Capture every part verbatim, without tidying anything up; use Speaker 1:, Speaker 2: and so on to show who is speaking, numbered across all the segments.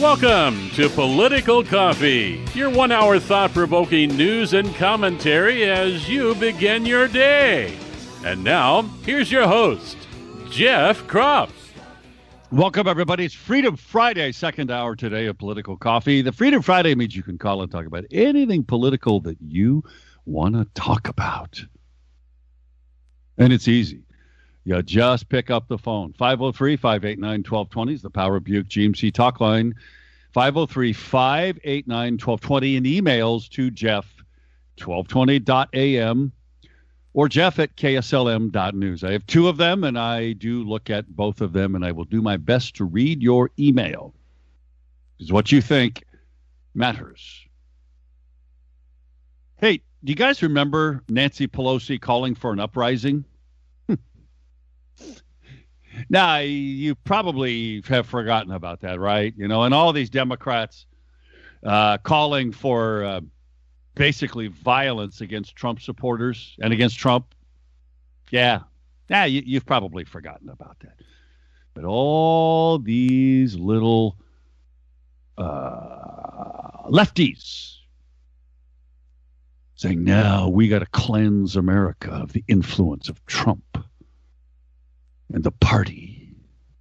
Speaker 1: Welcome to Political Coffee, your one-hour thought-provoking news and commentary as you begin your day. And now, here's your host, Jeff Kropf.
Speaker 2: Welcome, everybody. It's Freedom Friday, second hour today of Political Coffee. The Freedom Friday means you can call and talk about anything political that you want to talk about. And it's easy. You just pick up the phone. five oh three, five eight nine, one two two zero is the Power Buick G M C talk line. five oh three, five eight nine, one two two zero and emails to Jeff, twelve twenty dot a m or Jeff at K S L M dot news. I have two of them, and I do look at both of them, and I will do my best to read your email. Because what you think matters. Hey, do you guys remember Nancy Pelosi calling for an uprising? Now, you probably have forgotten about that, right? You know, and all these Democrats uh, calling for uh, basically violence against Trump supporters and against Trump. Yeah, yeah, you, you've probably forgotten about that. But all these little uh, lefties saying, now we got to cleanse America of the influence of Trump and the party.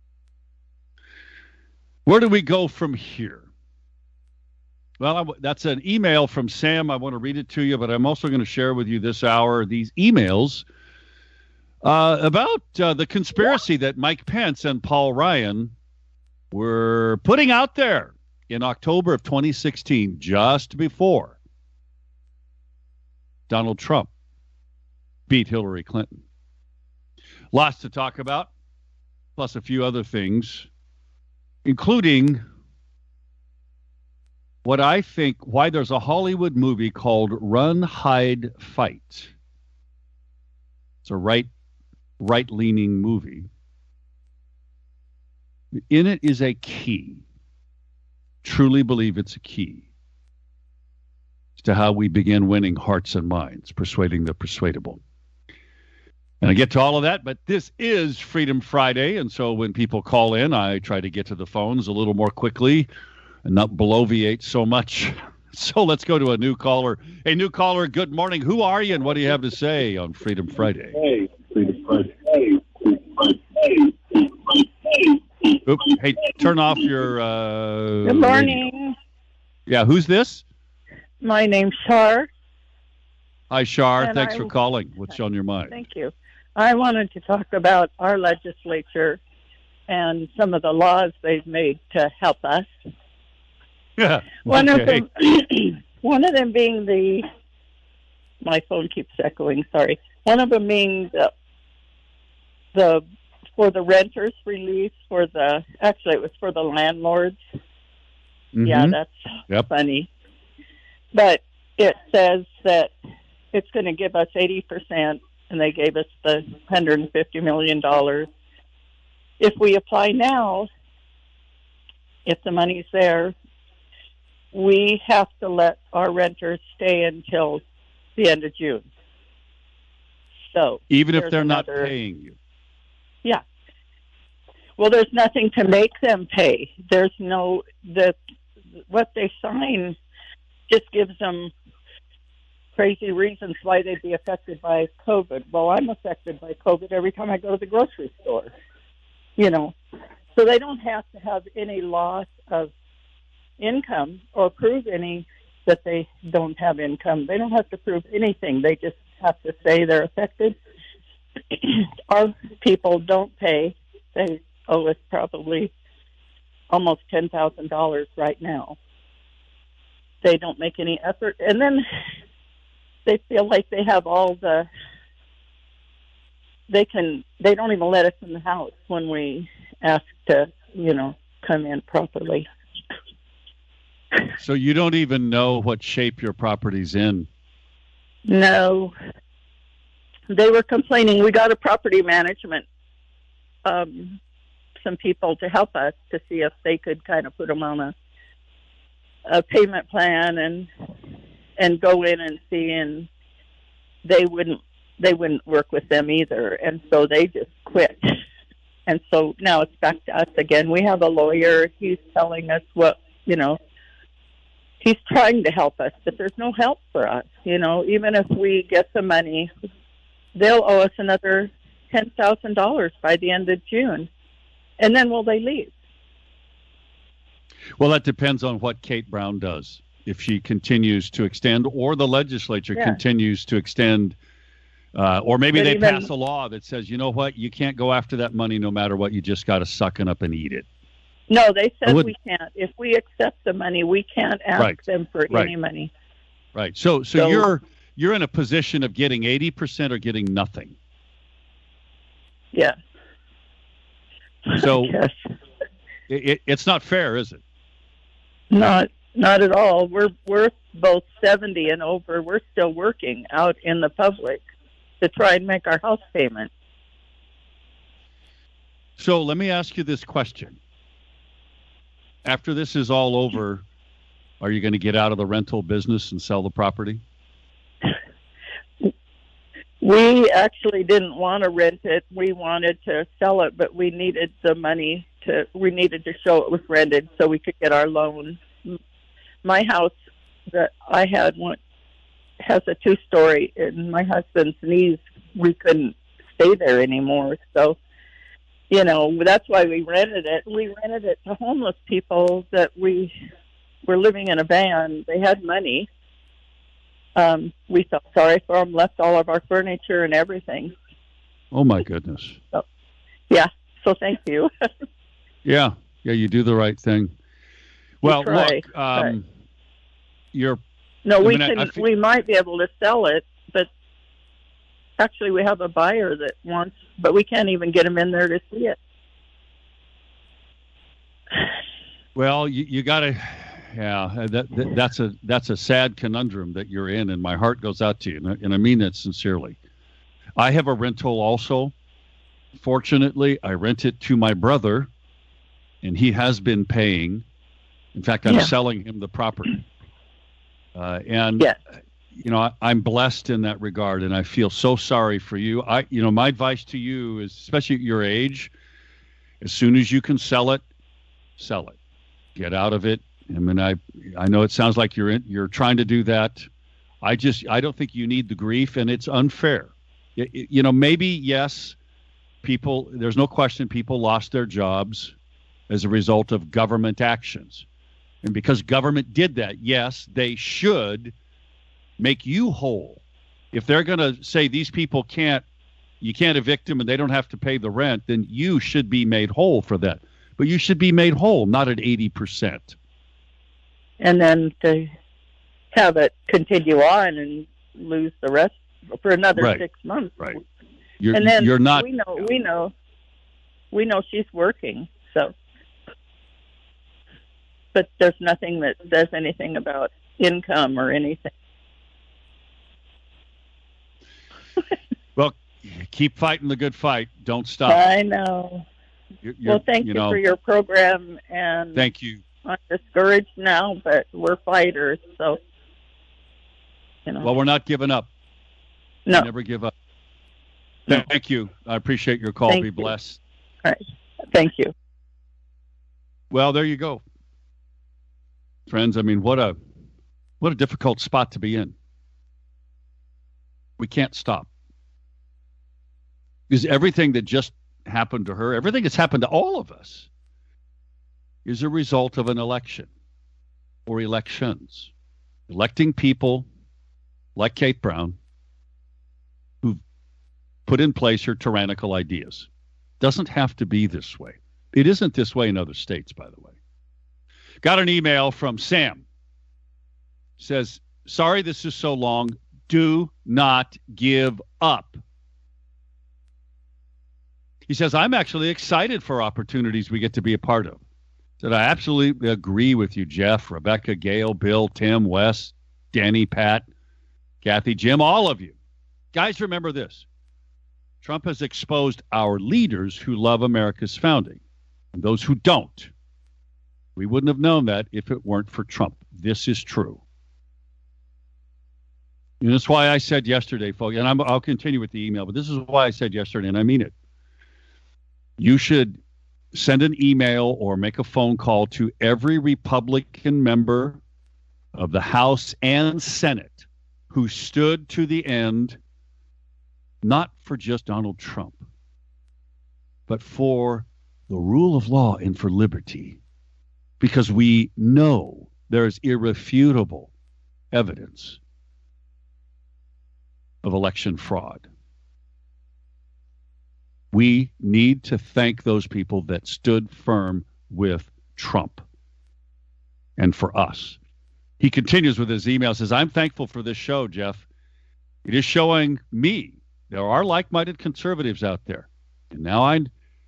Speaker 2: Where do we go from here? Well, I, that's an email from Sam. I want to read it to you, but I'm also going to share with you this hour these emails uh, about uh, the conspiracy that Mike Pence and Paul Ryan were putting out there in October of twenty sixteen, just before Donald Trump beat Hillary Clinton. Lots to talk about, plus a few other things, including what I think, why there's a Hollywood movie called Run, Hide, Fight. It's a right, right-leaning movie. In it is a key. Truly believe it's a key to how we begin winning hearts and minds, persuading the persuadable. And I get to all of that, but this is Freedom Friday, and so when people call in, I try to get to the phones a little more quickly and not bloviate so much. So let's go to a new caller. Hey, new caller, good morning. Who are you, and what do you have to say on Freedom Friday?
Speaker 3: Hey, Freedom Friday. Hey, Freedom Friday. Hey, Freedom
Speaker 2: Oop, hey, turn off your uh,
Speaker 4: Good morning.
Speaker 2: radio. Yeah, who's this?
Speaker 4: My name's Shar.
Speaker 2: Hi, Shar.
Speaker 4: And
Speaker 2: Thanks
Speaker 4: I'm,
Speaker 2: for calling. What's on your mind?
Speaker 4: Thank you. I wanted to talk about our legislature and some of the laws they've made to help us.
Speaker 2: Yeah.
Speaker 4: One
Speaker 2: okay.
Speaker 4: of them, one of them being the. My phone keeps echoing. Sorry. One of them being the, the for the renters relief for the. Actually, it was for the landlords.
Speaker 2: Mm-hmm.
Speaker 4: Yeah, that's
Speaker 2: yep.
Speaker 4: funny. But it says that it's going to give us eighty percent, and they gave us the one hundred fifty million dollars. If we apply now, if the money's there, we have to let our renters stay until the end of June. So
Speaker 2: even if they're
Speaker 4: another,
Speaker 2: not paying you?
Speaker 4: Yeah. Well, there's nothing to make them pay. There's no, the what they sign just gives them crazy reasons why they'd be affected by COVID. Well, I'm affected by COVID every time I go to the grocery store, you know. So they don't have to have any loss of income or prove any that they don't have income. They don't have to prove anything. They just have to say they're affected. Our people don't pay. They owe us probably almost ten thousand dollars right now. They don't make any effort. And then they feel like they have all the, they can, they don't even let us in the house when we ask to, you know, come in properly.
Speaker 2: So you don't even know what shape your property's in?
Speaker 4: No. They were complaining. We got a property management, um, some people to help us to see if they could kind of put them on a, a payment plan and and go in and see, and they wouldn't they wouldn't work with them either, and so they just quit. And so now it's back to us again. We have a lawyer. He's telling us what you know, he's trying to help us, but there's no help for us. You know, even if we get the money, they'll owe us another ten thousand dollars by the end of June. And then will they leave?
Speaker 2: Well, that depends on what Kate Brown does. If she continues to extend, or the legislature
Speaker 4: Yeah.
Speaker 2: continues to extend, uh, or maybe
Speaker 4: But
Speaker 2: they
Speaker 4: even-
Speaker 2: pass a law that says, you know what, you can't go after that money no matter what. You just got to suck it up and eat it.
Speaker 4: No, they
Speaker 2: I
Speaker 4: said
Speaker 2: wouldn't-
Speaker 4: we can't. If we accept the money, we can't ask
Speaker 2: Right.
Speaker 4: them for
Speaker 2: Right.
Speaker 4: any money.
Speaker 2: Right. So, so,
Speaker 4: So-
Speaker 2: you're you're in a position of getting eighty percent or getting nothing.
Speaker 4: Yeah.
Speaker 2: So
Speaker 4: Yes.
Speaker 2: it, it, it's not fair, is it?
Speaker 4: Not not at all. We're we're both seventy and over. We're still working out in the public to try and make our house payment.
Speaker 2: So let me ask you this question. After this is all over, are you going to get out of the rental business and sell the property?
Speaker 4: We actually didn't want to rent it. We wanted to sell it, but we needed the money to. We needed to show it was rented so we could get our loan. My house that I had one has a two-story, and my husband's knees, we couldn't stay there anymore. So, you know, that's why we rented it. We rented it to homeless people that we were living in a van. They had money. Um, we felt sorry for them, left all of our furniture and everything.
Speaker 2: Oh, my goodness.
Speaker 4: Yeah, so thank you.
Speaker 2: Yeah. Yeah, you do the right thing. Well,
Speaker 4: try,
Speaker 2: look, um, you're
Speaker 4: No,
Speaker 2: I
Speaker 4: we
Speaker 2: mean, I-
Speaker 4: can.
Speaker 2: I feel-
Speaker 4: we might be able to sell it, but actually, we have a buyer that wants, but we can't even get him in there to see it.
Speaker 2: well, you, you got to. Yeah, that, that that's a that's a sad conundrum that you're in, and my heart goes out to you, and I, and I mean that sincerely. I have a rental also. Fortunately, I rent it to my brother, and he has been paying. In fact, I'm
Speaker 4: Yeah.
Speaker 2: selling him the property. Uh, and
Speaker 4: Yes.
Speaker 2: you know, I, I'm blessed in that regard, and I feel so sorry for you. I, you know, my advice to you is, especially at your age, as soon as you can sell it, sell it. Get out of it. I mean, I, I know it sounds like you're in, you're trying to do that. I just, I don't think you need the grief, and it's unfair. Y- y- you know, maybe yes, people. There's no question people lost their jobs as a result of government actions, and because government did that, yes, they should make you whole. If they're going to say these people can't, you can't evict them and they don't have to pay the rent, then you should be made whole for that. But you should be made whole, not at eighty percent.
Speaker 4: And then to have it continue on and lose the rest for another
Speaker 2: Right.
Speaker 4: six months.
Speaker 2: Right. You're,
Speaker 4: And then
Speaker 2: you're not.
Speaker 4: we know, we know, we know she's working. So, but there's nothing that says anything about income or anything.
Speaker 2: Well, keep fighting the good fight. Don't stop.
Speaker 4: I know.
Speaker 2: You're,
Speaker 4: Well, thank
Speaker 2: you
Speaker 4: you,
Speaker 2: know,
Speaker 4: for your program, and
Speaker 2: Thank you.
Speaker 4: I'm discouraged now, but we're fighters, so you know.
Speaker 2: Well, we're not giving up.
Speaker 4: no,
Speaker 2: Never give up.
Speaker 4: No.
Speaker 2: Thank you. I appreciate your call.
Speaker 4: Thank
Speaker 2: Be
Speaker 4: you.
Speaker 2: blessed.
Speaker 4: thank you.
Speaker 2: Well, there you go, friends. I mean, what a what a difficult spot to be in. We can't stop because everything that just happened to her, everything that's happened to all of us, is a result of an election or elections, electing people like Kate Brown who put in place her tyrannical ideas. Doesn't have to be this way. It isn't this way in other states, by the way. Got an email from Sam. Says, sorry this is so long. Do not give up. He says, I'm actually excited for opportunities we get to be a part of. Said, I absolutely agree with you, Jeff, Rebecca, Gail, Bill, Tim, Wes, Danny, Pat, Kathy, Jim, all of you. Guys, remember this. Trump has exposed our leaders who love America's founding and those who don't. We wouldn't have known that if it weren't for Trump. This is true. And that's why I said yesterday, folks, and I'm, I'll continue with the email, but this is why I said yesterday, and I mean it. You should send an email or make a phone call to every Republican member of the House and Senate who stood to the end, not for just Donald Trump, but for the rule of law and for liberty, because we know there's irrefutable evidence of election fraud. We need to thank those people that stood firm with Trump and for us. He continues with his email, says, I'm thankful for this show, Jeff. It is showing me there are like-minded conservatives out there. And now I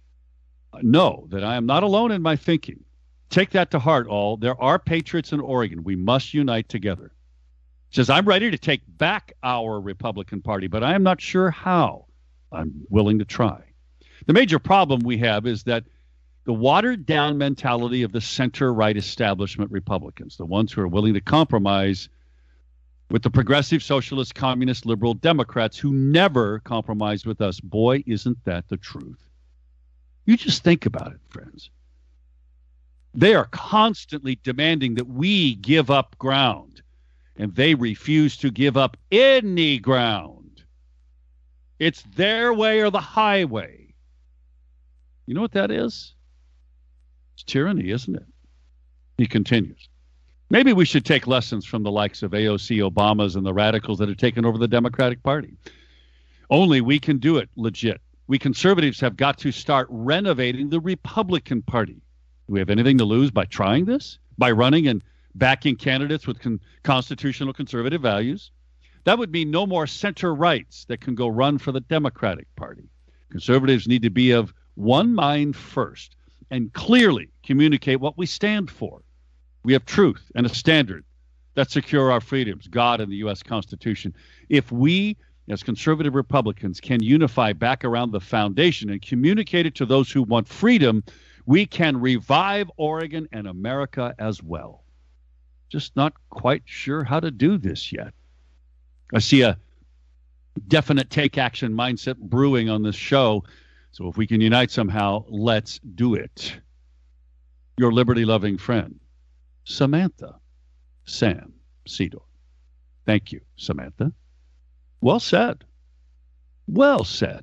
Speaker 2: know that I am not alone in my thinking. Take that to heart, all. There are patriots in Oregon. We must unite together. He says, I'm ready to take back our Republican Party, but I am not sure how. I'm willing to try. The major problem we have is that the watered-down mentality of the center-right establishment Republicans, the ones who are willing to compromise with the progressive, socialist, communist, liberal Democrats who never compromised with us. Boy, isn't that the truth. You just think about it, friends. They are constantly demanding that we give up ground, and they refuse to give up any ground. It's their way or the highway. You know what that is? It's tyranny, isn't it? He continues. Maybe we should take lessons from the likes of A O C Obamas and the radicals that have taken over the Democratic Party. Only we can do it legit. We conservatives have got to start renovating the Republican Party. Do we have anything to lose by trying this? By running and backing candidates with con- constitutional conservative values? That would mean no more center rights that can go run for the Democratic Party. Conservatives need to be of one mind first and clearly communicate what we stand for. We have truth and a standard that secure our freedoms, God and the U S Constitution. If we, as conservative Republicans, can unify back around the foundation and communicate it to those who want freedom, we can revive Oregon and America as well. Just not quite sure how to do this yet. I see a definite take action mindset brewing on this show. So if we can unite somehow, let's do it. Your liberty-loving friend, Samantha Sam Sedor. Thank you, Samantha. Well said. Well said.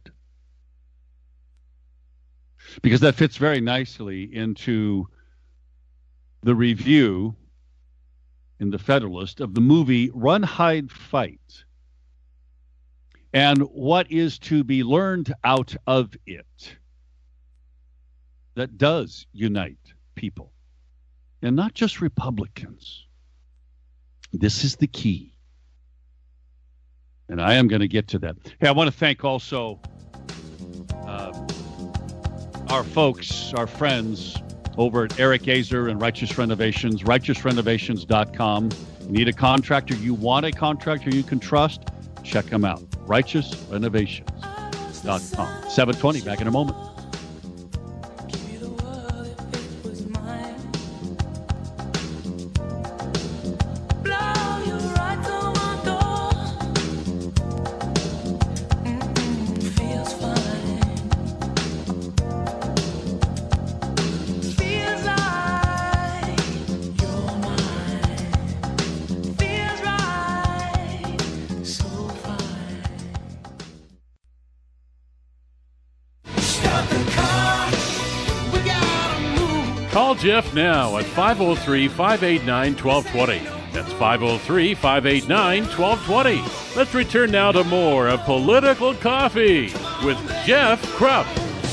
Speaker 2: Because that fits very nicely into the review in the Federalist of the movie Run, Hide, Fight, and what is to be learned out of it that does unite people, and not just Republicans. This is the key. And I am going to get to that. Hey, I want to thank also uh, our folks, our friends over at Eric Azer and Righteous Renovations, righteous renovations dot com. You need a contractor, you want a contractor you can trust, check them out. righteous renovations dot com. seven twenty, back in a moment.
Speaker 1: Call Jeff now at five oh three, five eight nine, one two two zero. That's five oh three, five eight nine, one two two zero. Let's return now to more of Political Coffee with Jeff Krupp.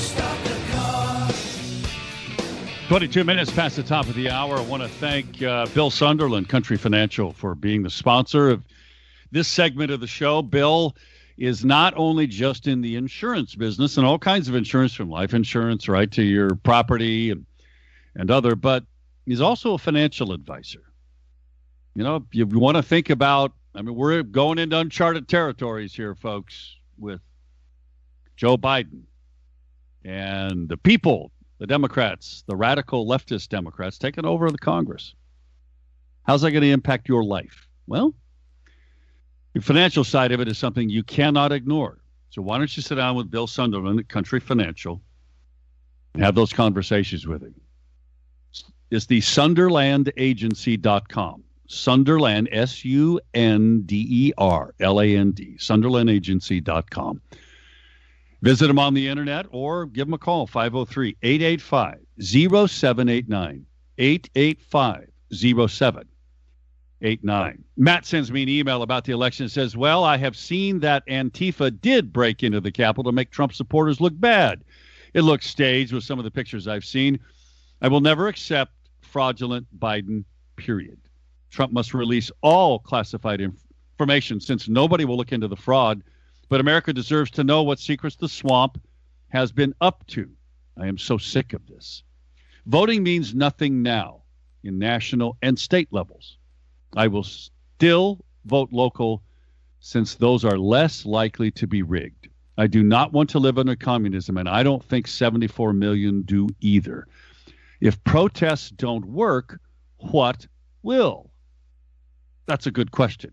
Speaker 2: twenty-two minutes past the top of the hour. I want to thank uh, Bill Sunderland, Country Financial, for being the sponsor of this segment of the show. Bill is not only just in the insurance business and all kinds of insurance, from life insurance right to your property and and other, but he's also a financial advisor. You know, you want to think about, I mean, we're going into uncharted territories here, folks, with Joe Biden and the people, the Democrats, the radical leftist Democrats taking over the Congress. How's that going to impact your life? Well, the financial side of it is something you cannot ignore. So why don't you sit down with Bill Sunderland at Country Financial Have those conversations with him. It's the sunderland agency dot com. Sunderland, S U N D E R L A N D, sunderland agency dot com. Visit them on the internet or give them a call, five oh three, eight eight five, oh seven eight nine, eight eight five, oh seven eight nine. Matt sends me an email about the election and says, well, I have seen that Antifa did break into the Capitol to make Trump supporters look bad. It looks staged with some of the pictures I've seen. I will never accept fraudulent Biden, period. Trump must release all classified inf- information since nobody will look into the fraud. But America deserves to know what secrets the swamp has been up to. I am so sick of this. Voting means nothing now in national and state levels. I will still vote local since those are less likely to be rigged. I do not want to live under communism, and I don't think seventy-four million do either. If protests don't work, what will? That's a good question.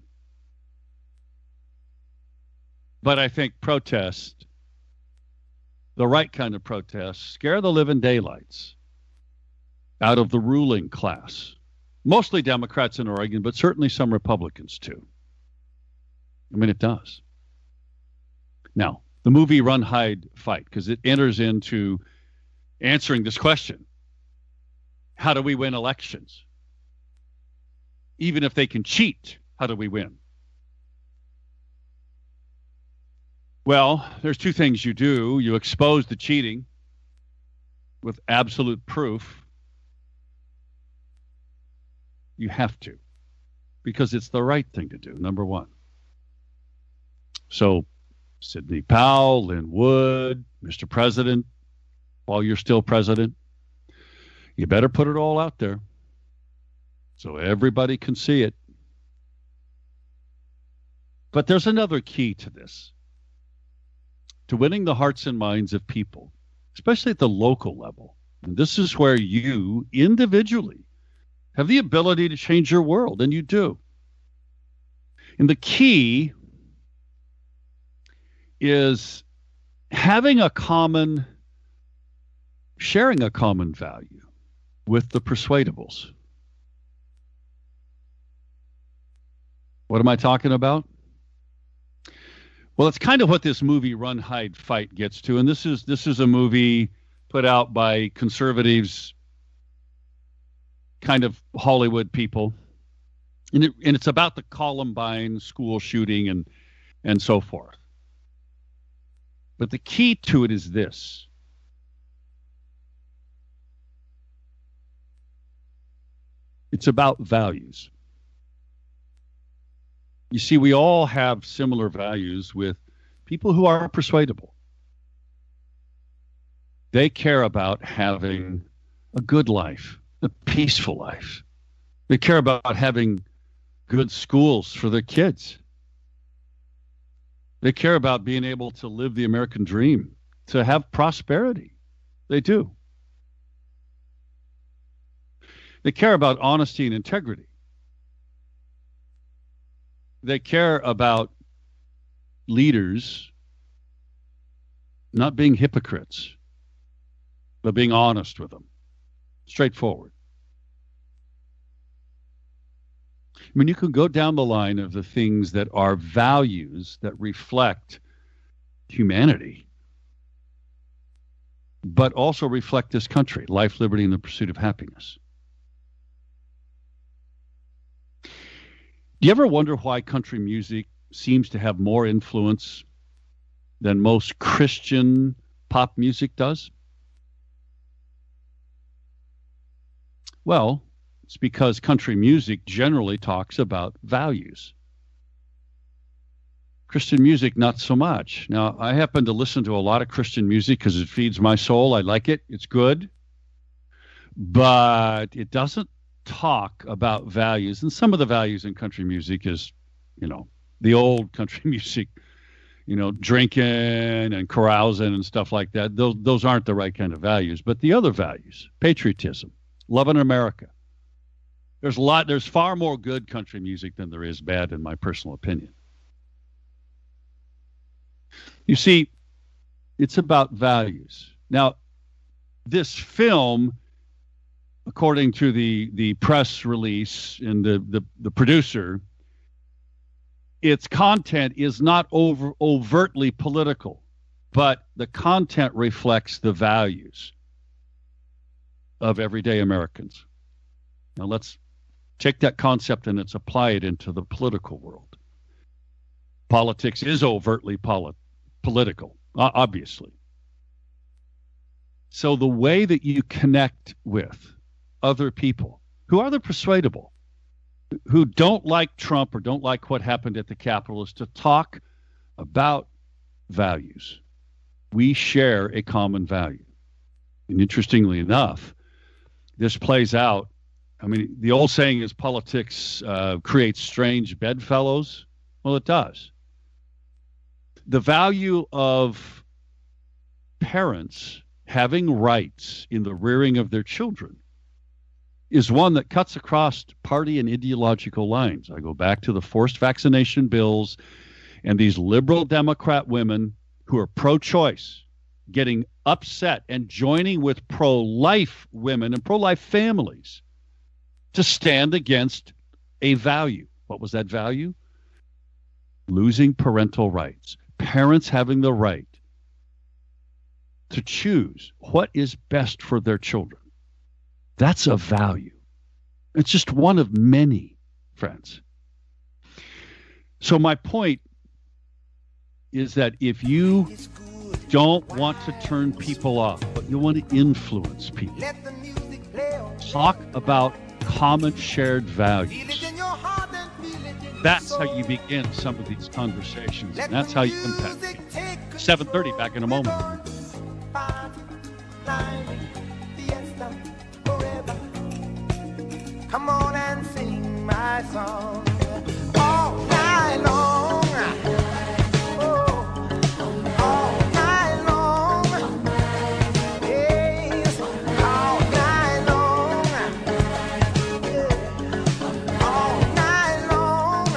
Speaker 2: But I think protest, the right kind of protest, scare the living daylights out of the ruling class. Mostly Democrats in Oregon, but certainly some Republicans too. I mean, it does. Now, the movie Run, Hide, Fight, because it enters into answering this question. How do we win elections? Even if they can cheat, how do we win? Well, there's two things you do. You expose the cheating with absolute proof. You have to, because it's the right thing to do, number one. So Sidney Powell, Lynn Wood, Mister President, while you're still president, you better put it all out there so everybody can see it. But there's another key to this, to winning the hearts and minds of people, especially at the local level. And this is where you individually have the ability to change your world, and you do. And the key is having a common, sharing a common value with the persuadables. What am I talking about? Well, it's kind of what this movie Run, Hide, Fight gets to. And this is this is a movie put out by conservatives, kind of Hollywood people. And, it, and it's about the Columbine school shooting and and so forth. But the key to it is this. It's about values. You see, we all have similar values with people who are persuadable. They care about having a good life, a peaceful life. They care about having good schools for their kids. They care about being able to live the American dream, to have prosperity. They do. They care about honesty and integrity. They care about leaders not being hypocrites, but being honest with them, straightforward. I mean, you can go down the line of the things that are values that reflect humanity, but also reflect this country, life, liberty, and the pursuit of happiness. Do you ever wonder why country music seems to have more influence than most Christian pop music does? Well, it's because country music generally talks about values. Christian music, not so much. Now, I happen to listen to a lot of Christian music because it feeds my soul. I like it. It's good. But it doesn't talk about values. And some of the values in country music is, you know, the old country music, you know, drinking and carousing and stuff like that. Those, those aren't the right kind of values. But the other values, patriotism, loving America. There's a lot, there's far more good country music than there is bad, in my personal opinion. You see, it's about values. Now, this film, according to the, the press release and the, the, the producer, its content is not over, overtly political, but the content reflects the values of everyday Americans. Now let's take that concept and let's apply it into the political world. Politics is overtly poli- political, obviously. So the way that you connect with other people who are the persuadable, who don't like Trump or don't like what happened at the Capitol, is to talk about values. We share a common value. And interestingly enough, this plays out. I mean, the old saying is politics uh, creates strange bedfellows. Well, it does. The value of parents having rights in the rearing of their children is one that cuts across party and ideological lines. I go back to the forced vaccination bills and these liberal Democrat women who are pro-choice getting upset and joining with pro-life women and pro-life families to stand against a value. What was that value? Losing parental rights. Parents having the right to choose what is best for their children. That's a value. It's just one of many, friends. So my point is that if you don't want to turn people off, but you want to influence people, talk about common shared values. That's how you begin some of these conversations, and that's how you impact people. seven thirty, back in a moment.
Speaker 5: Come on and sing my song all night long. Oh, all night long. Yes, all night long. Yeah, all night long.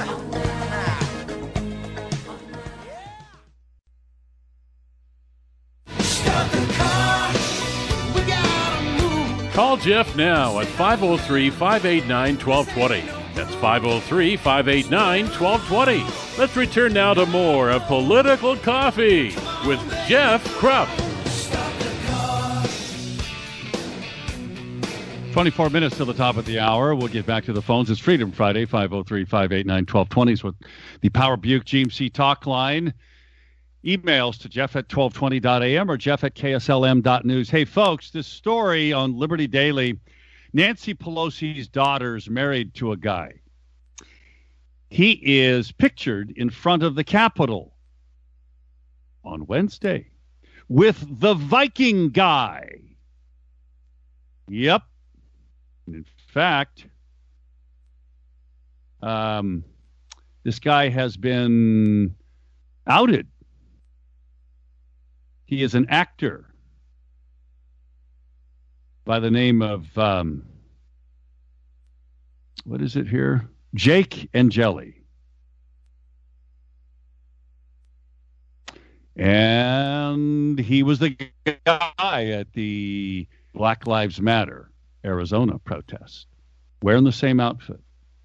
Speaker 5: Start the car. We gotta move.
Speaker 1: Call Jeff now at five oh three, five eight nine, one two two zero. That's five oh three, five eight nine, one two two zero. Let's return now to more of Political Coffee with Jeff Krupp.
Speaker 2: twenty-four minutes to the top of the hour. We'll get back to the phones. It's Freedom Friday, five oh three, five eight nine, one two two zero with the Power Buick G M C talk line. Emails to Jeff at twelve twenty dot a m or Jeff at K S L M dot news. Hey, folks, this story on Liberty Daily, Nancy Pelosi's daughter's married to a guy. He is pictured in front of the Capitol on Wednesday with the Viking guy. Yep. In fact, um, this guy has been outed. He is an actor by the name of, um, what is it here? Jake Angeli. And he was the guy at the Black Lives Matter Arizona protest, wearing the same outfit.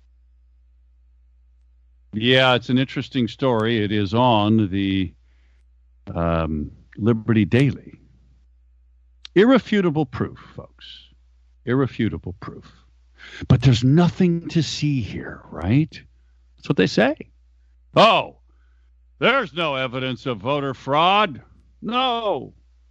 Speaker 2: Yeah, it's an interesting story. It is on the um, Liberty Daily. Irrefutable proof, folks. Irrefutable proof. But there's nothing to see here, right? That's what they say. Oh, there's no evidence of voter fraud. No.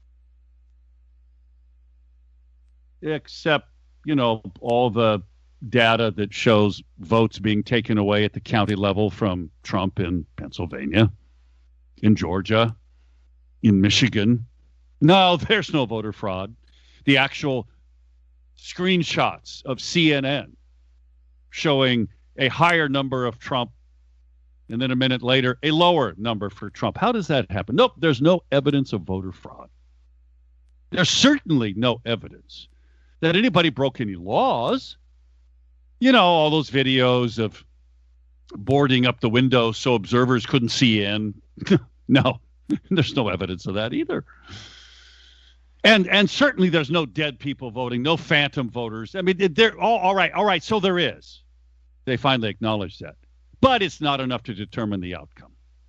Speaker 2: Except, you know, all the data that shows votes being taken away at the county level from Trump in Pennsylvania, in Georgia, in Michigan. No, there's no voter fraud. The actual screenshots of C N N showing a higher number of Trump and then a minute later, a lower number for Trump. How does that happen? Nope, there's no evidence of voter fraud. There's certainly no evidence that anybody broke any laws. You know, all those videos of boarding up the windows so observers couldn't see in. No, there's no evidence of that either. And and certainly there's no dead people voting, no phantom voters. I mean, they're all, all right, all right, so there is. They finally acknowledge that. But it's not enough to determine the outcome.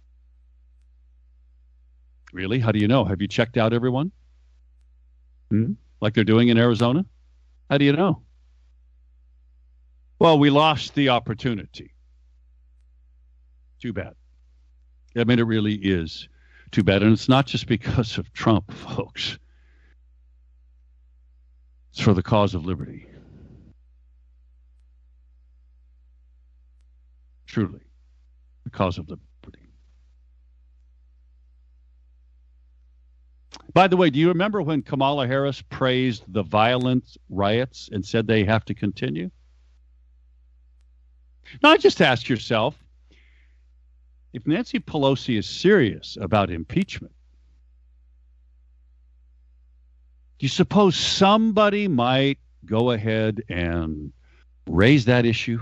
Speaker 2: Really? How do you know? Have you checked out everyone? Hmm? Like they're doing in Arizona? How do you know? Well, we lost the opportunity. Too bad. I mean, it really is too bad. And it's not just because of Trump, folks. It's for the cause of liberty. Truly, the cause of liberty. By the way, do you remember when Kamala Harris praised the violent riots and said they have to continue? Now, just ask yourself, if Nancy Pelosi is serious about impeachment, do you suppose somebody might go ahead and raise that issue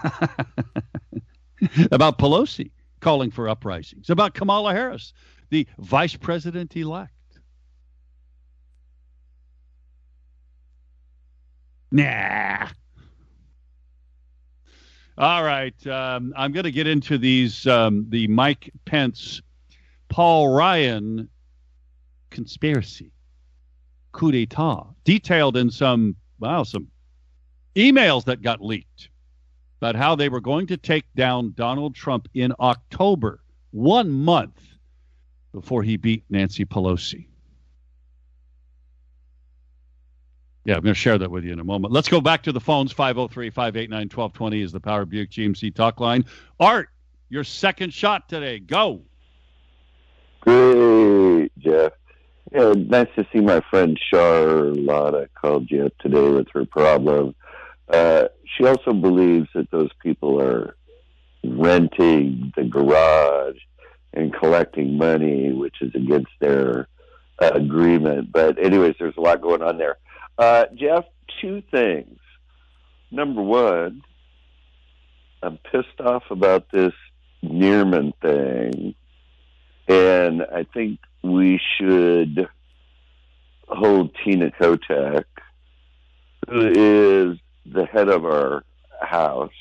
Speaker 2: about Pelosi calling for uprisings, about Kamala Harris, the vice president-elect? Nah. All right. Um, I'm going to get into these, um, the Mike Pence, Paul Ryan conspiracy, coup d'etat, detailed in some, wow, some emails that got leaked about how they were going to take down Donald Trump in October, one month before he beat Nancy Pelosi. Yeah, I'm going to share that with you in a moment. Let's go back to the phones. five oh three, five eight nine, one two two zero is the Power Buick G M C talk line. Art, your second shot today. Go.
Speaker 3: Great, Jeff. Yeah, nice to see my friend Charlotta called you up today with her problem. Uh, she also believes that those people are renting the garage and collecting money, which is against their uh, agreement. But anyways, there's a lot going on there. Uh, Jeff, two things. Number one, I'm pissed off about this Neerman thing, and I think we should hold Tina Kotek, who is the head of our house,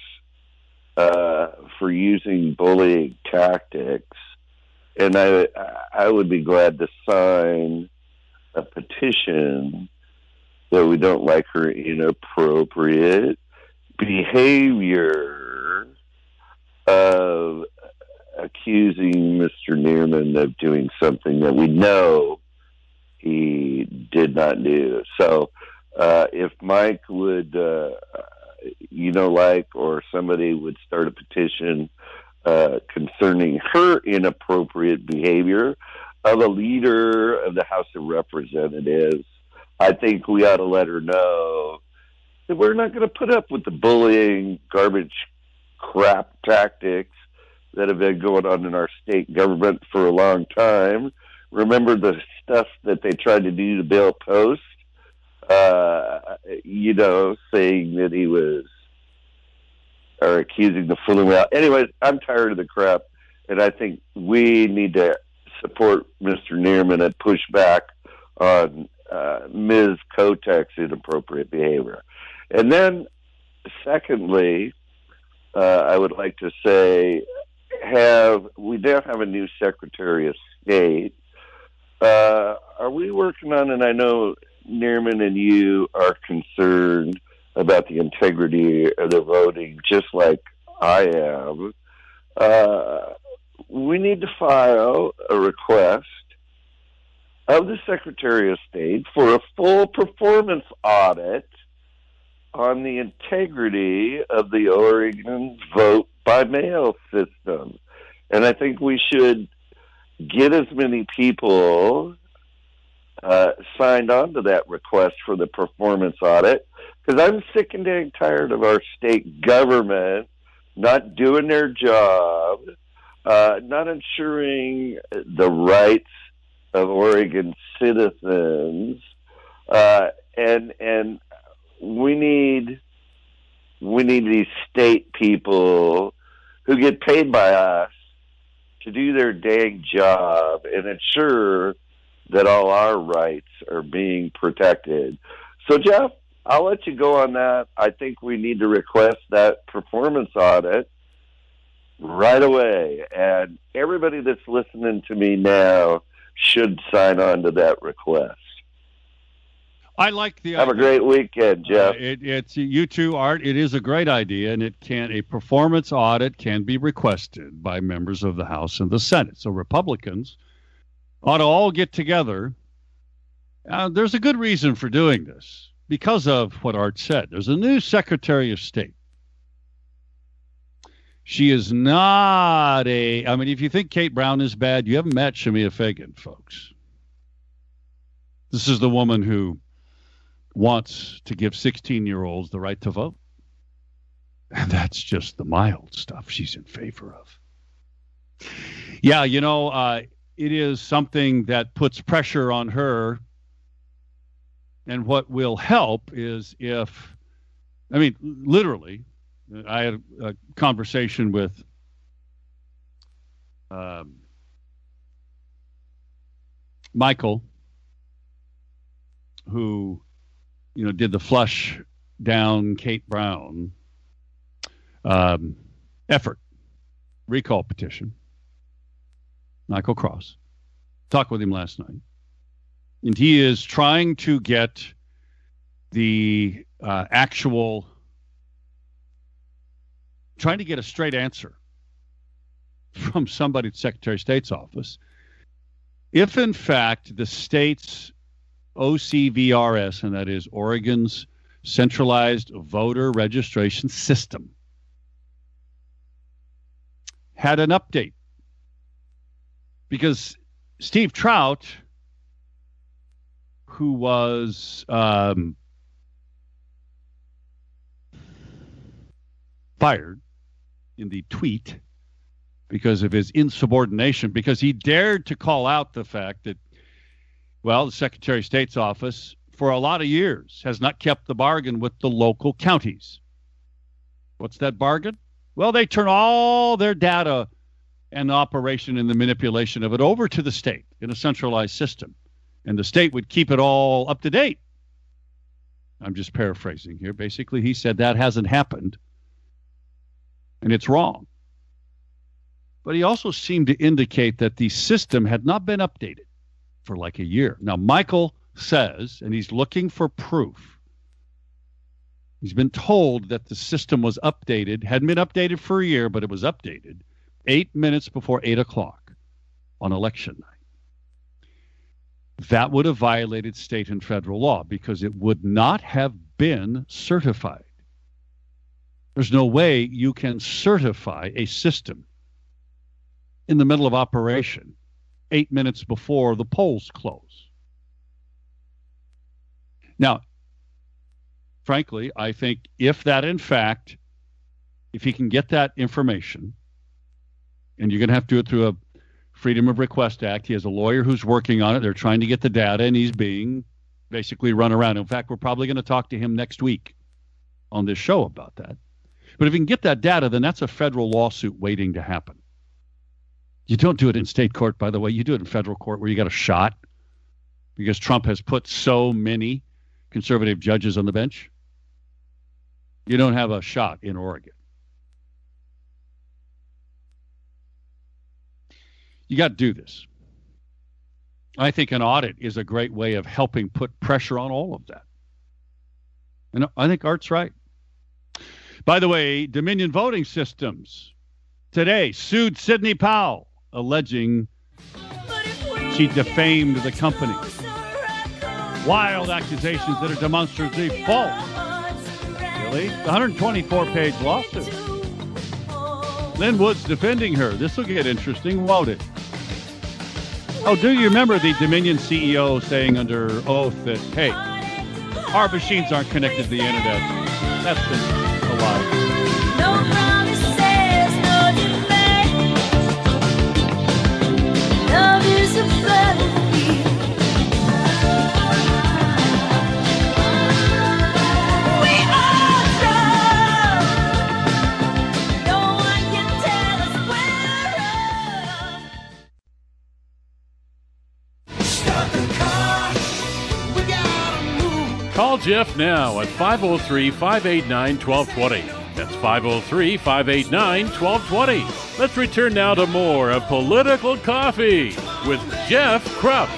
Speaker 3: uh, for using bullying tactics, and I I would be glad to sign a petition that we don't like her inappropriate behavior of accusing Mister Neerman of doing something that we know he did not do. So uh, if Mike would, uh, you know, like, or somebody would start a petition uh, concerning her inappropriate behavior of a leader of the House of Representatives, I think we ought to let her know that we're not going to put up with the bullying, garbage, crap tactics that have been going on in our state government for a long time. Remember the stuff that they tried to do to Bill Post? Uh, you know, saying that he was, or accusing the fool him out. Anyways, I'm tired of the crap, and I think we need to support Mister Neerman and push back on Uh, Miz Kotek's inappropriate behavior. And then, secondly, uh, I would like to say, have we now have a new Secretary of State. Uh, are we working on, and I know Neerman and you are concerned about the integrity of the voting, just like I am. Uh, we need to file a request of the Secretary of State for a full performance audit on the integrity of the Oregon vote by mail system. And I think we should get as many people uh, signed on to that request for the performance audit, because I'm sick and dang tired of our state government not doing their job, uh, not ensuring the rights of Oregon citizens, uh, and and we need we need these state people who get paid by us to do their dang job and ensure that all our rights are being protected. So, Jeff, I'll let you go on that. I think we need to request that performance audit right away. And everybody that's listening to me now should sign on to that request.
Speaker 2: I like the
Speaker 3: Have
Speaker 2: idea.
Speaker 3: a great weekend, Jeff.
Speaker 2: Uh, it, it's you too, Art. It is a great idea, and it can a performance audit can be requested by members of the House and the Senate. So Republicans ought to all get together. Uh, there's a good reason for doing this because of what Art said. There's a new Secretary of State. She is not a. I mean, if you think Kate Brown is bad, you haven't met Shamia Fagan, folks. This is the woman who wants to give sixteen-year-olds the right to vote. And that's just the mild stuff she's in favor of. Yeah, you know, uh, it is something that puts pressure on her. And what will help is if, I mean, literally, I had a conversation with um, Michael, who you know, did the flush down Kate Brown um, effort, recall petition, Michael Cross. Talked with him last night. And he is trying to get the uh, actual, trying to get a straight answer from somebody at the Secretary of State's office. If, in fact, the state's O C V R S, and that is Oregon's centralized voter registration system, had an update. Because Steve Trout, who was um, fired in the tweet because of his insubordination, because he dared to call out the fact that, well, the Secretary of State's office, for a lot of years, has not kept the bargain with the local counties. What's that bargain? Well, they turn all their data and the operation and the manipulation of it over to the state in a centralized system. And the state would keep it all up to date. I'm just paraphrasing here. Basically, he said that hasn't happened, and it's wrong. But he also seemed to indicate that the system had not been updated for like a year. Now, Michael says, and he's looking for proof, he's been told that the system was updated, hadn't been updated for a year, but it was updated eight minutes before eight o'clock on election night. That would have violated state and federal law because it would not have been certified. There's no way you can certify a system in the middle of operation eight minutes before the polls close. Now, frankly, I think if that, in fact, if he can get that information, and you're going to have to do it through a Freedom of Request Act. He has a lawyer who's working on it. They're trying to get the data, and he's being basically run around. In fact, we're probably going to talk to him next week on this show about that. But if he can get that data, then that's a federal lawsuit waiting to happen. You don't do it in state court, by the way. You do it in federal court where you got a shot because Trump has put so many conservative judges on the bench. You don't have a shot in Oregon. You got to do this. I think an audit is a great way of helping put pressure on all of that. And I think Art's right. By the way, Dominion Voting Systems today sued Sidney Powell, alleging she defamed the company. Wild accusations that are demonstrably false. Really? A one hundred twenty-four page lawsuit. Lynn Wood's defending her. This will get interesting, won't it? Oh, do you remember the Dominion C E O saying under oath that, hey, our machines aren't connected to the internet? That's been a lie.
Speaker 6: No promises, no delay. Love is a battlefield. We are strong. No one can tell us where.
Speaker 5: Stuck
Speaker 1: Call Jeff now at five oh three, five eight nine, one two two zero. That's five oh three, five eight nine, one two two zero. Let's return now to more of Political Coffee with Jeff Krupp.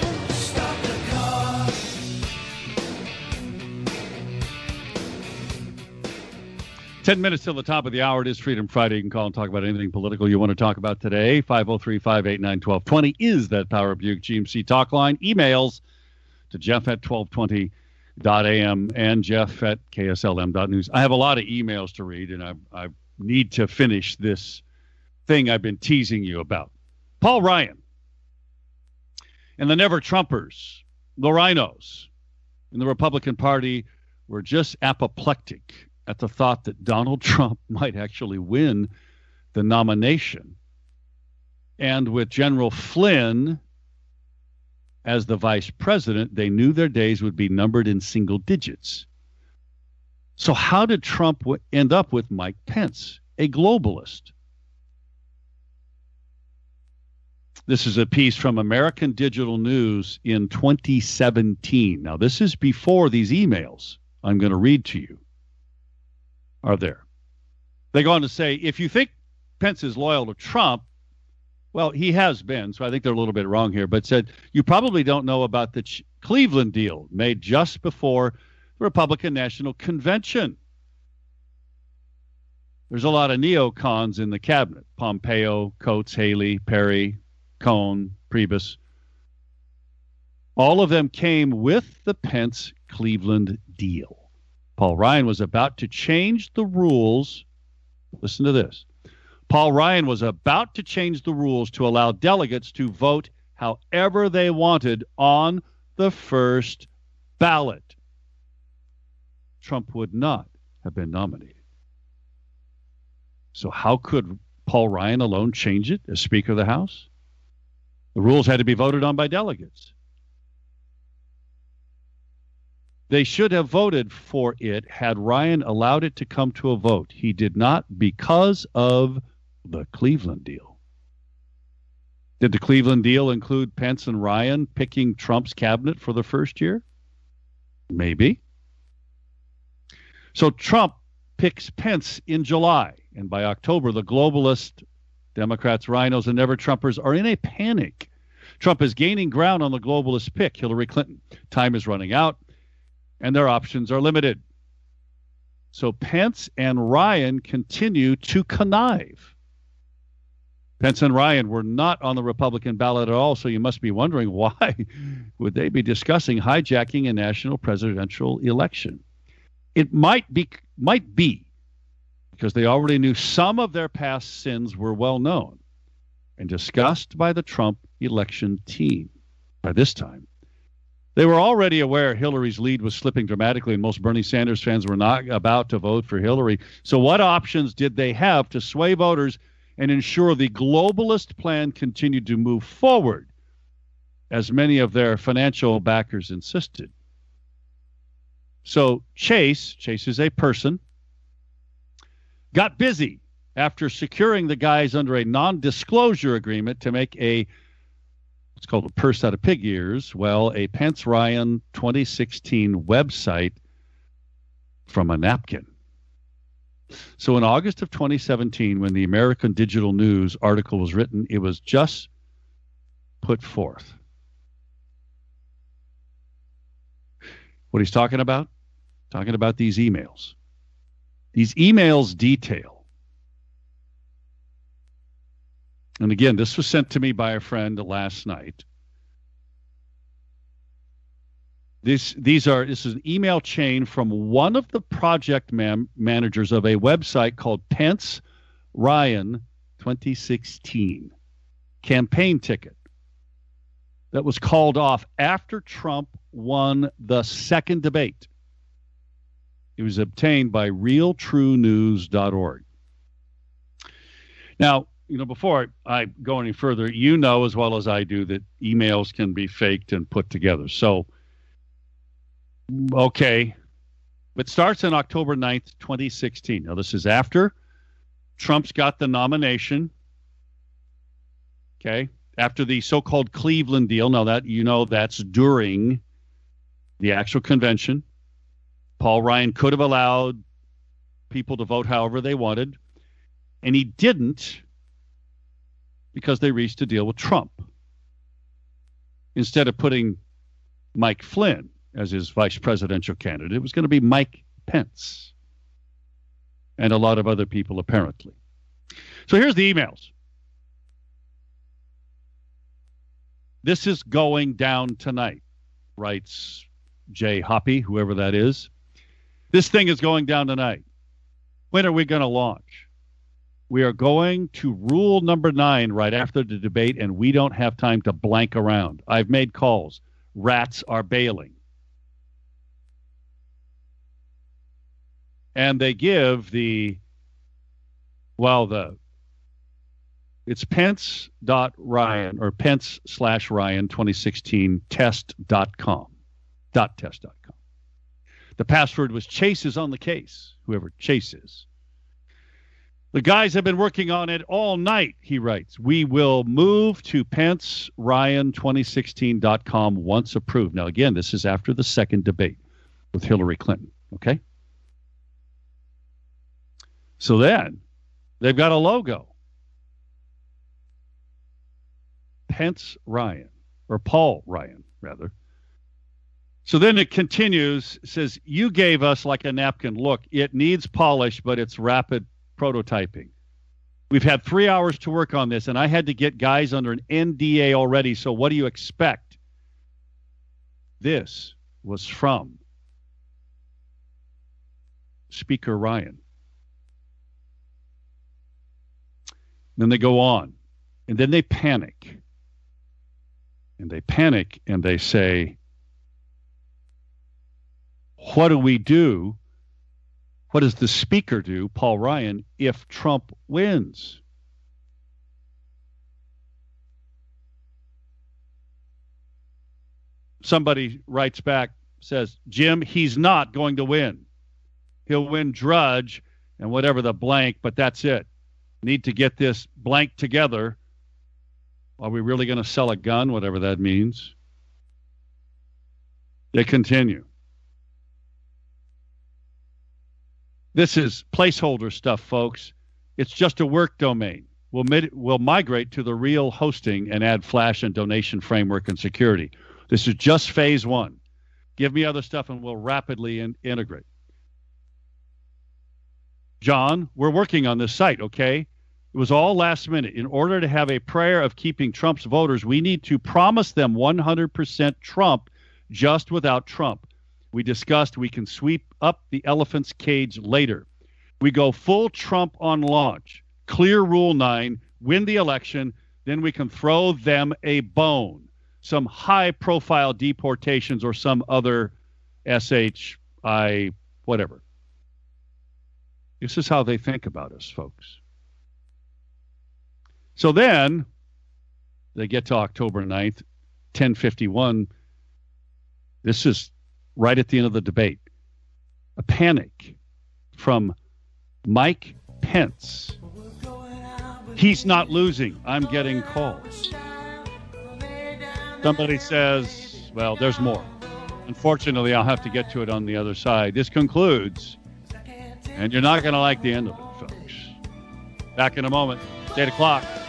Speaker 2: Ten minutes till the top of the hour. It is Freedom Friday. You can call and talk about anything political you want to talk about today. five oh three, five eight nine, one two two zero is that Power Buick G M C talk line. Emails to Jeff at twelve twenty dot a m and Jeff at K S L M dot news. I have a lot of emails to read, and I, I need to finish this thing I've been teasing you about. Paul Ryan and the Never Trumpers, the Rhinos in the Republican Party were just apoplectic at the thought that Donald Trump might actually win the nomination. And with General Flynn as the vice president, they knew their days would be numbered in single digits. So how did Trump w- end up with Mike Pence, a globalist? This is a piece from American Digital News in twenty seventeen. Now, this is before these emails I'm going to read to you are there. They go on to say, if you think Pence is loyal to Trump, well, he has been, so I think they're a little bit wrong here, but said, you probably don't know about the Ch- Cleveland deal made just before the Republican National Convention. There's a lot of neocons in the cabinet. Pompeo, Coates, Haley, Perry, Cohn, Priebus. All of them came with the Pence-Cleveland deal. Paul Ryan was about to change the rules. Listen to this. Paul Ryan was about to change the rules to allow delegates to vote however they wanted on the first ballot. Trump would not have been nominated. So how could Paul Ryan alone change it as Speaker of the House? The rules had to be voted on by delegates. They should have voted for it had Ryan allowed it to come to a vote. He did not because of the Cleveland deal. Did the Cleveland deal include Pence and Ryan picking Trump's cabinet for the first year? Maybe. So Trump picks Pence in July, and by October, the globalist Democrats, Rhinos, and Never Trumpers are in a panic. Trump is gaining ground on the globalist pick, Hillary Clinton. Time is running out, and their options are limited. So Pence and Ryan continue to connive. Pence and Ryan were not on the Republican ballot at all, so you must be wondering why would they be discussing hijacking a national presidential election? It might be, might be because they already knew some of their past sins were well known and discussed by the Trump election team. By this time, they were already aware Hillary's lead was slipping dramatically, and most Bernie Sanders fans were not about to vote for Hillary. So what options did they have to sway voters and ensure the globalist plan continued to move forward, as many of their financial backers insisted? So Chase, Chase is a person, got busy after securing the guys under a non-disclosure agreement to make a, it's called a purse out of pig ears, well, a Pence Ryan twenty sixteen website from a napkin. So in August of twenty seventeen, when the American Digital News article was written, it was just put forth. What he's talking about? Talking about these emails. These emails detail. And again, this was sent to me by a friend last night. This, these are, this is an email chain from one of the project man, managers of a website called Pence Ryan twenty sixteen campaign ticket that was called off after Trump won the second debate. It was obtained by real true news dot org. Now, you know, before I go any further, you know as well as I do that emails can be faked and put together. So, okay. It starts on October ninth, twenty sixteen. Now, this is after Trump's got the nomination. Okay. After the so-called Cleveland deal. Now, that, you know, that's during the actual convention. Paul Ryan could have allowed people to vote however they wanted, and he didn't because they reached a deal with Trump. Instead of putting Mike Flynn as his vice presidential candidate, it was going to be Mike Pence and a lot of other people, apparently. So here's the emails. This is going down tonight, writes Jay Hoppy, whoever that is. This thing is going down tonight. When are we going to launch? We are going to rule number nine right after the debate, and we don't have time to blank around. I've made calls. Rats are bailing. And they give the, well, the, it's Pence dot Ryan or Pence slash Ryan twenty sixteen test dot com, dot test dot com. The password was Chase is on the case, whoever Chase is. The guys have been working on it all night, he writes. We will move to Pence Ryan twenty sixteen dot com once approved. Now, again, this is after the second debate with Hillary Clinton, okay? So then, they've got a logo. Pence Ryan, or Paul Ryan, rather. So then it continues, says, you gave us like a napkin. Look, it needs polish, but it's rapid prototyping. We've had three hours to work on this, and I had to get guys under an N D A already, so what do you expect? This was from Speaker Ryan. Then they go on, and then they panic. And they panic, and they say, what do we do? What does the speaker do, Paul Ryan, if Trump wins? Somebody writes back, says, Jim, he's not going to win. He'll win Drudge and whatever the blank, but that's it. Need to get this blank together. Are we really going to sell a gun, whatever that means? They continue. This is placeholder stuff, folks. It's just a work domain. We'll, mid- we'll migrate to the real hosting and add flash and donation framework and security. This is just phase one. Give me other stuff and we'll rapidly in- integrate. John, we're working on this site, okay? It was all last minute. In order to have a prayer of keeping Trump's voters, we need to promise them one hundred percent Trump just without Trump. We discussed we can sweep up the elephant's cage later. We go full Trump on launch, clear Rule nine, win the election, then we can throw them a bone. Some high-profile deportations or some other S H I whatever. This is how they think about us, folks. So then they get to October ninth, ten fifty-one. This is right at the end of the debate. A panic from Mike Pence. He's not losing. I'm getting calls. Somebody says, well, there's more. Unfortunately, I'll have to get to it on the other side. This concludes, and you're not going to like the end of it, folks. Back in a moment. eight o'clock.